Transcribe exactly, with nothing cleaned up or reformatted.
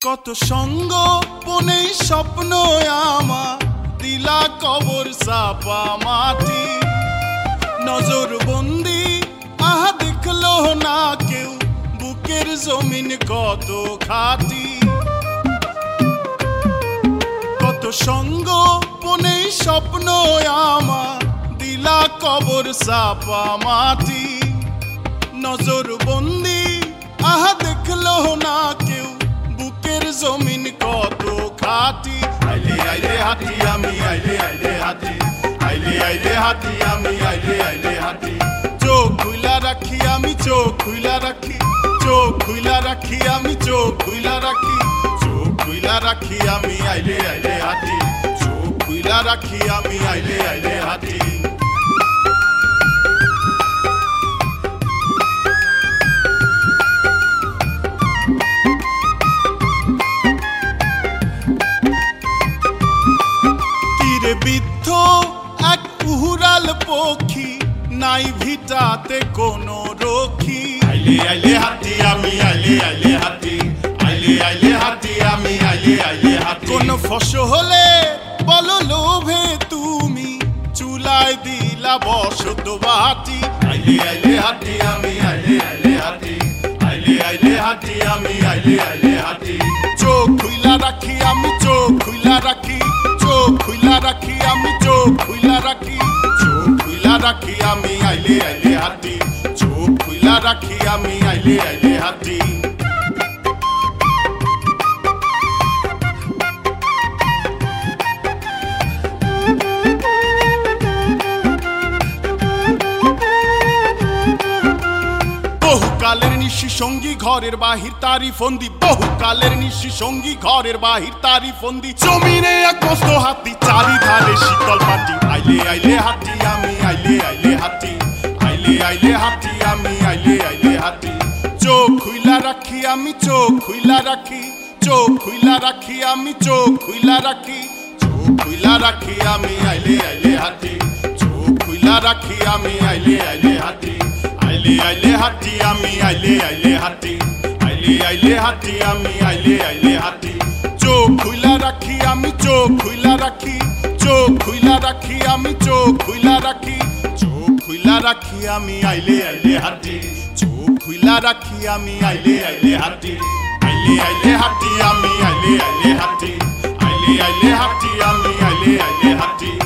কত সঙ্গ পনেই স্বপ্ন আমার দিলা কবর চাপা মাটি নজর বন্দি আহা দেখলো না কেউ বুকের জমিন কত খাটি কত সঙ্গ পনেই স্বপ্ন আমার দিলা কবর চাপা মাটি নজর বন্দি আহা দেখলো না কেউ বুকের জমিন কত খাটি আইলে আইলে হাতি আমি আইলে আইলে হাতি আইলে আইলে হাতি আমি আইলে আইলে হাতি চোখ খুইলা রাখি আমি চোখ খুইলা রাখি চোখ খুইলা রাখি আমি চোখ খুইলা রাখি চোখ খুইলা রাখি আমি আইলে আইলে হাতি চোখ খুইলা রাখি আমি আইলে আইলে হাতি বিদ্ধ এক উহুরাল পক্ষী নাই ভিটাতে কোনো রক্ষী আইলে আইলে হাতি আমি আইলে আইলে হাতি আইলে আইলে হাতি আমি আইলে আইলে হাতি কোন ফসলে বলো লোভে তুমি চুলায় দিলা বসত বাটি আইলে আইলে হাতি আমি আইলে আইলে হাতি আইলে আইলে হাতি আমি আইলে আইলে হাতি চোখ খুইলা রাখি আমি চোখ খুইলা রাখি চোখ খুইলা রাখি আমি চোখ খুইলা রাখি চোখ খুইলা রাখি আমি আইলে আইলে হাতি চোখ খুইলা রাখি আমি আইলে আইলে হাতি বহুকালের নিশি সঙ্গী ঘরের বাহির তারি ফন্দি বহুকালের নিশি সঙ্গী ঘরের বাহির তারি ফন্দি জমিনে এক মস্ত হাতি চারিধারে শীতল পাটি আইলে আইলে হাতি আমি আইলে আইলে হাতি আইলে আইলে হাতি আমি আইলে আইলে হাতি চোখ খুইলা রাখি আমি চোখ খুইলা রাখি চোখ খুইলা রাখি আমি চোখ খুইলা রাখি চোখ খুইলা রাখি আমি আইলে আইলে হাতি চোখ খুইলা রাখি আমি আইলে আইলে হাতি আইলে আইলে হাতি আমি আইলে আইলে হাতি আইলে আইলে হাতি আমি আইলে আইলে হাতি চোখ খুইলা রাখি আমি চোখ খুইলা রাখি চোখ খুইলা রাখি আমি চোখ খুইলা রাখি চোখ খুইলা রাখি আমি আইলে আইলে হাতি চোখ খুইলা রাখি আমি আইলে আইলে হাতি আইলে আইলে হাতি আমি আইলে আইলে হাতি আইলে আইলে হাতি আমি আইলে আইলে হাতি